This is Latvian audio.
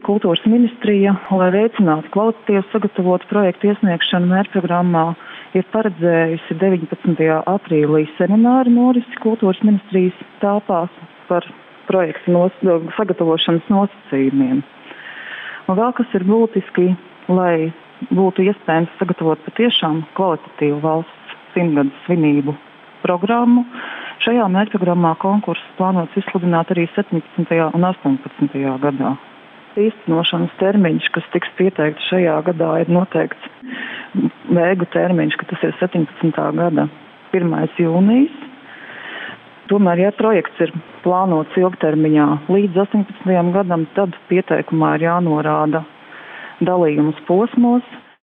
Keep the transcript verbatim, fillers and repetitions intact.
Kultūras ministrija, lai veicinātu kvalitatīvu sagatavotu projektu iesniegšanu mērķprogrammā, ir paredzējusi deviņpadsmitajā aprīlī semināru norisi Kultūras ministrijas telpās par projektu nos, sagatavošanas nosacījumiem. Un vēl kas ir būtiski, lai būtu iespējams sagatavot patiešām kvalitatīvu valsts simtgades svinību programmu. Šajā mērķprogrammā konkurss plānots izsludināt arī septiņpadsmitajā un astoņpadsmitajā gadā. Īstenošanas termiņš, kas tiks pieteikts šajā gadā, ir noteikts beigu termiņš, ka tas ir septiņpadsmitā gada pirmais jūnijas. Tomēr, ja projekts ir plānots ilgtermiņā līdz astoņpadsmitajam gadam, tad pieteikumā ir jānorāda dalījums posmos,